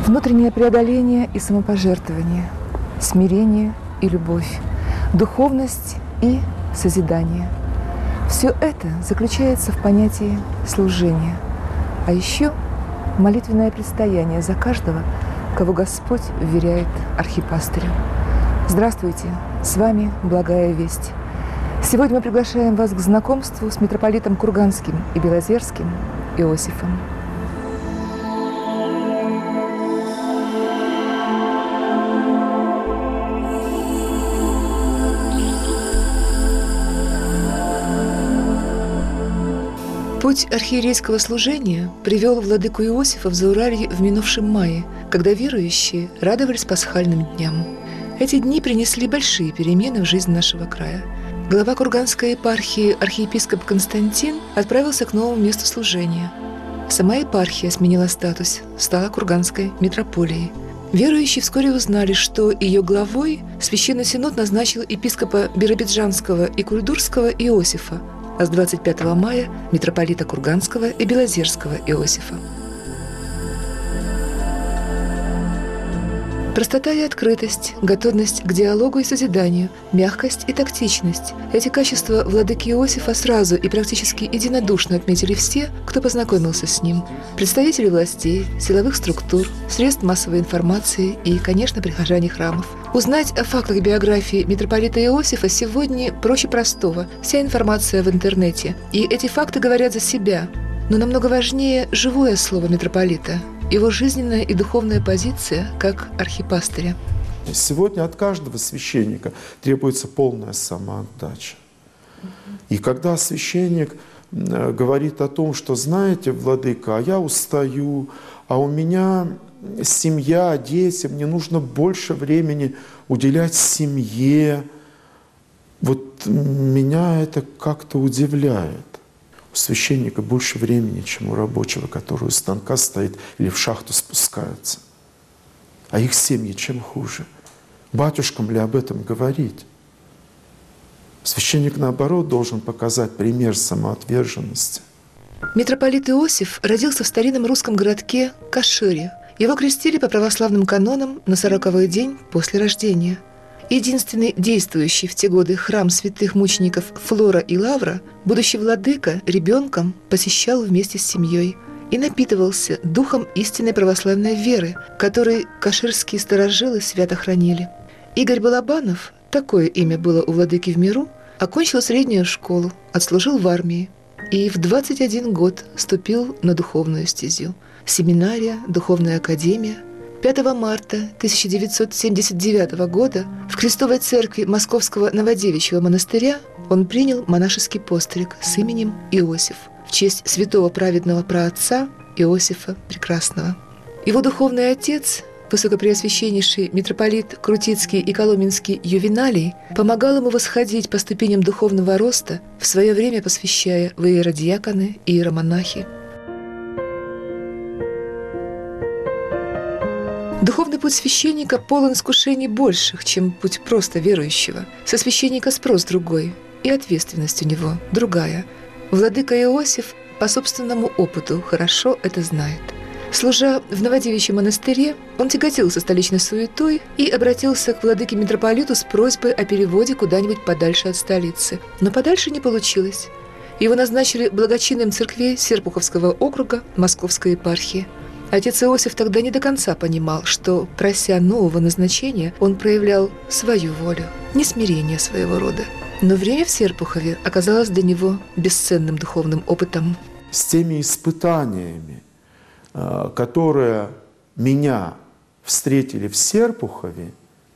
Внутреннее преодоление и самопожертвование, смирение и любовь, духовность и созидание. Все это заключается в понятии служения, а еще молитвенное предстояние за каждого, кого Господь вверяет архипастырю. Здравствуйте, с вами «Благая весть». Сегодня мы приглашаем вас к знакомству с митрополитом Курганским и Белозерским Иосифом. Путь архиерейского служения привел владыку Иосифа в Зауралье в минувшем мае, когда верующие радовались пасхальным дням. Эти дни принесли большие перемены в жизнь нашего края. Глава Курганской епархии архиепископ Константин отправился к новому месту служения. Сама епархия сменила статус, стала Курганской митрополией. Верующие вскоре узнали, что ее главой Священный Синод назначил епископа Биробиджанского и Кульдурского Иосифа, а с 25 мая – митрополита Курганского и Белозерского Иосифа. Простота и открытость, готовность к диалогу и созиданию, мягкость и тактичность – эти качества владыки Иосифа сразу и практически единодушно отметили все, кто познакомился с ним. Представители властей, силовых структур, средств массовой информации и, конечно, прихожане храмов. Узнать о фактах биографии митрополита Иосифа сегодня проще простого. Вся информация в интернете. И эти факты говорят за себя. Но намного важнее живое слово митрополита, его жизненная и духовная позиция как архипастыря. Сегодня от каждого священника требуется полная самоотдача. И когда священник говорит о том, что, знаете, владыка, а я устаю, а у меня семья, дети, мне нужно больше времени уделять семье, вот меня это как-то удивляет. У священника больше времени, чем у рабочего, который у станка стоит или в шахту спускается. А их семьи чем хуже? Батюшкам ли об этом говорить? Священник, наоборот, должен показать пример самоотверженности. Митрополит Иосиф родился в старинном русском городке Кашире. Его крестили по православным канонам на 40-й день после рождения. Единственный действующий в те годы храм святых мучеников Флора и Лавра, будущий владыка ребенком посещал вместе с семьей и напитывался духом истинной православной веры, который каширские старожилы свято хранили. Игорь Балабанов, такое имя было у владыки в миру, окончил среднюю школу, отслужил в армии и в 21 год вступил на духовную стезю. Семинария, духовная академия. 5 марта 1979 года в Крестовой церкви Московского Новодевичьего монастыря он принял монашеский постриг с именем Иосиф в честь святого праведного праотца Иосифа Прекрасного. Его духовный отец, высокопреосвященнейший митрополит Крутицкий и Коломенский Ювеналий, помогал ему восходить по ступеням духовного роста, в свое время посвящая в иеродиаконы и иеромонахи. Духовный путь священника полон искушений больших, чем путь просто верующего. Со священника спрос другой, и ответственность у него другая. Владыка Иосиф по собственному опыту хорошо это знает. Служа в Новодевичьем монастыре, он тяготился столичной суетой и обратился к владыке-митрополиту с просьбой о переводе куда-нибудь подальше от столицы. Но подальше не получилось. Его назначили благочинным церквей Серпуховского округа Московской епархии. Отец Иосиф тогда не до конца понимал, что, прося нового назначения, он проявлял свою волю, не смирение своего рода. Но время в Серпухове оказалось для него бесценным духовным опытом. С теми испытаниями, которые меня встретили в Серпухове,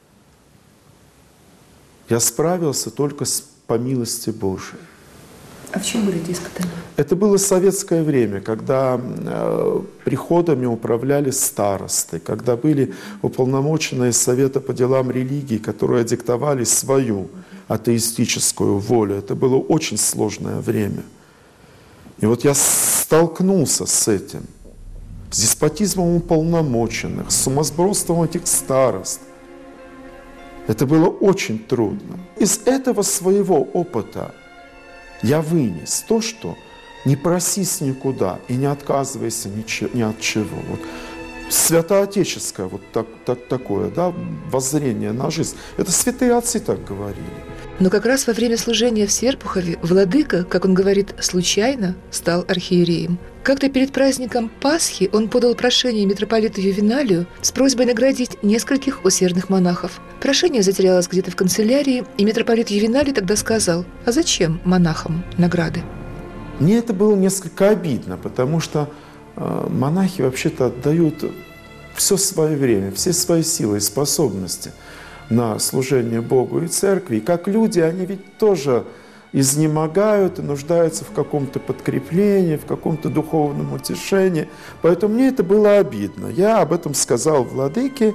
я справился только по милости Божией. А в чем были эти испытания? Это было советское время, когда приходами управляли старосты, когда были уполномоченные Совета по делам религии, которые диктовали свою атеистическую волю. Это было очень сложное время. И вот я столкнулся с этим, с деспотизмом уполномоченных, с сумасбродством этих старост. Это было очень трудно. Из этого своего опыта я вынес то, что не просись никуда и не отказывайся ни от чего. Вот святоотеческое вот такое, да, воззрение на жизнь. Это святые отцы так говорили. Но как раз во время служения в Серпухове владыка, как он говорит, случайно стал архиереем. Как-то перед праздником Пасхи он подал прошение митрополиту Ювеналию с просьбой наградить нескольких усердных монахов. Прошение затерялось где-то в канцелярии, и митрополит Ювеналий тогда сказал: «А зачем монахам награды?» Мне это было несколько обидно, потому что монахи вообще-то отдают все свое время, все свои силы и способности на служение Богу и Церкви. И как люди, они ведь тоже изнемогают и нуждаются в каком-то подкреплении, в каком-то духовном утешении. Поэтому мне это было обидно. Я об этом сказал владыке.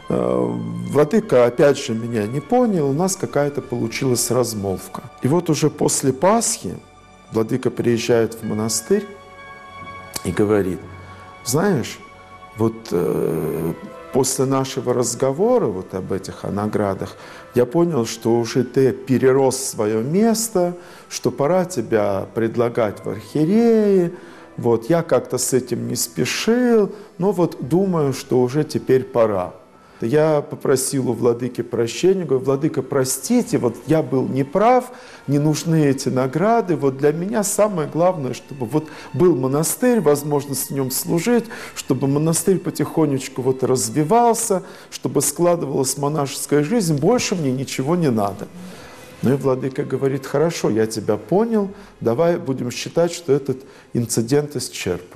Владыка, опять же, меня не понял. У нас какая-то получилась размолвка. И вот уже после Пасхи владыка приезжает в монастырь и говорит: знаешь, вот после нашего разговора вот об этих наградах я понял, что уже ты перерос свое место, что пора тебя предлагать в архиереи. Вот, я как-то с этим не спешил, но вот думаю, что уже теперь пора. Я попросил у владыки прощения, говорю: владыка, простите, вот я был неправ, не нужны эти награды. Вот для меня самое главное, чтобы вот был монастырь, возможность в нем служить, чтобы монастырь потихонечку вот развивался, чтобы складывалась монашеская жизнь, больше мне ничего не надо. Ну и владыка говорит: хорошо, я тебя понял, давай будем считать, что этот инцидент исчерпан.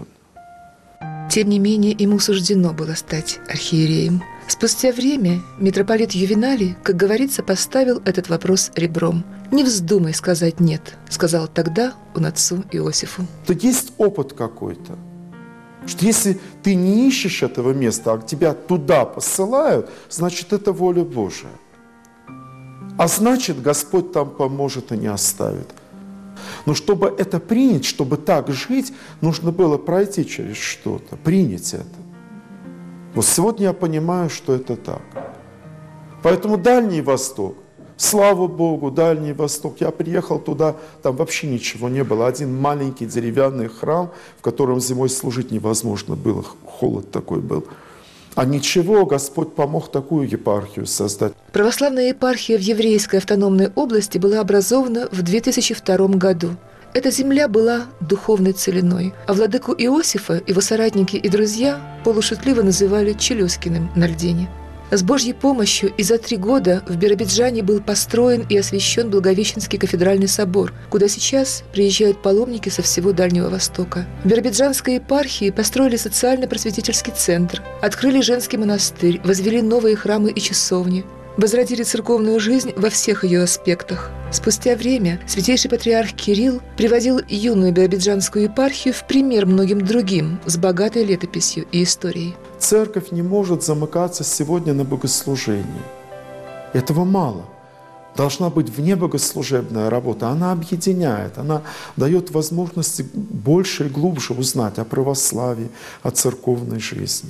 Тем не менее, ему суждено было стать архиереем. Спустя время митрополит Ювеналий, как говорится, поставил этот вопрос ребром. «Не вздумай сказать «нет», — сказал тогда он отцу Иосифу. То есть опыт какой-то, что если ты не ищешь этого места, а тебя туда посылают, значит, это воля Божия. А значит, Господь там поможет и не оставит. Но чтобы это принять, чтобы так жить, нужно было пройти через что-то, принять это. Вот сегодня я понимаю, что это так. Поэтому Дальний Восток, слава Богу, Дальний Восток. Я приехал туда, там вообще ничего не было. Один маленький деревянный храм, в котором зимой служить невозможно было, холод такой был. А ничего, Господь помог такую епархию создать. Православная епархия в Еврейской автономной области была образована в 2002 году. Эта земля была духовной целиной, а владыку Иосифа его соратники и друзья полушутливо называли Челюскиным на льдине. С Божьей помощью и за 3 года в Биробиджане был построен и освящен Благовещенский кафедральный собор, куда сейчас приезжают паломники со всего Дальнего Востока. В Биробиджанской епархии построили социально-просветительский центр, открыли женский монастырь, возвели новые храмы и часовни, возродили церковную жизнь во всех ее аспектах. Спустя время святейший патриарх Кирилл приводил юную биробиджанскую епархию в пример многим другим с богатой летописью и историей. Церковь не может замыкаться сегодня на богослужении. Этого мало. Должна быть внебогослужебная работа. Она объединяет, она дает возможности больше и глубже узнать о православии, о церковной жизни.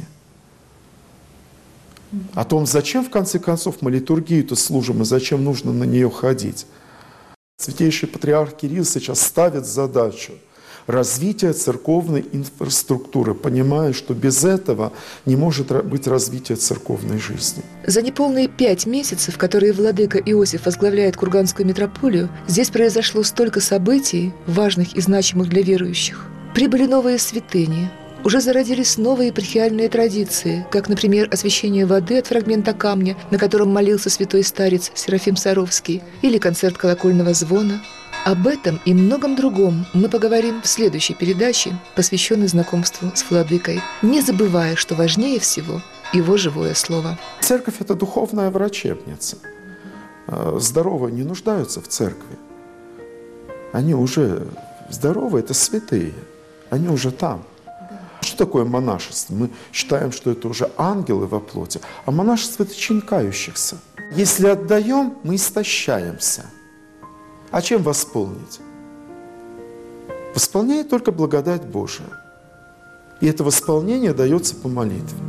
О том, зачем, в конце концов, мы литургию-то служим и зачем нужно на нее ходить. Святейший патриарх Кирилл сейчас ставит задачу развития церковной инфраструктуры, понимая, что без этого не может быть развития церковной жизни. За неполные 5 месяцев, которые владыка Иосиф возглавляет Курганскую митрополию, здесь произошло столько событий, важных и значимых для верующих. Прибыли новые святыни. Уже зародились новые епархиальные традиции, как, например, освящение воды от фрагмента камня, на котором молился святой старец Серафим Саровский, или концерт колокольного звона. Об этом и многом другом мы поговорим в следующей передаче, посвященной знакомству с владыкой, не забывая, что важнее всего его живое слово. Церковь – это духовная врачебница. Здоровые не нуждаются в церкви. Они уже здоровы, это святые. Они уже там. Что такое монашество? Мы считаем, что это уже ангелы во плоти. А монашество – это чин кающихся. Если отдаем, мы истощаемся. А чем восполнить? Восполняет только благодать Божия. И это восполнение дается по молитве.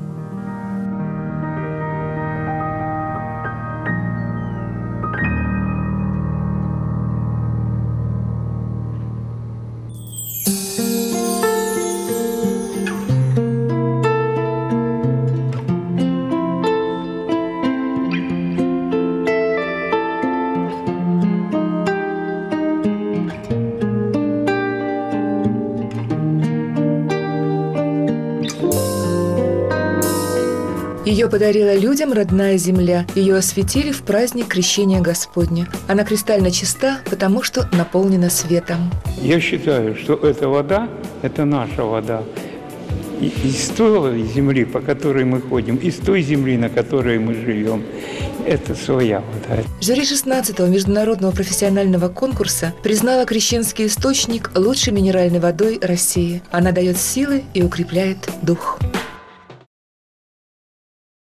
Ее подарила людям родная земля, ее осветили в праздник Крещения Господня. Она кристально чиста, потому что наполнена светом. Я считаю, что эта вода – это наша вода. И из той земли, по которой мы ходим, из той земли, на которой мы живем, это своя вода. Жюри 16-го международного профессионального конкурса признала Крещенский источник лучшей минеральной водой России. Она дает силы и укрепляет дух.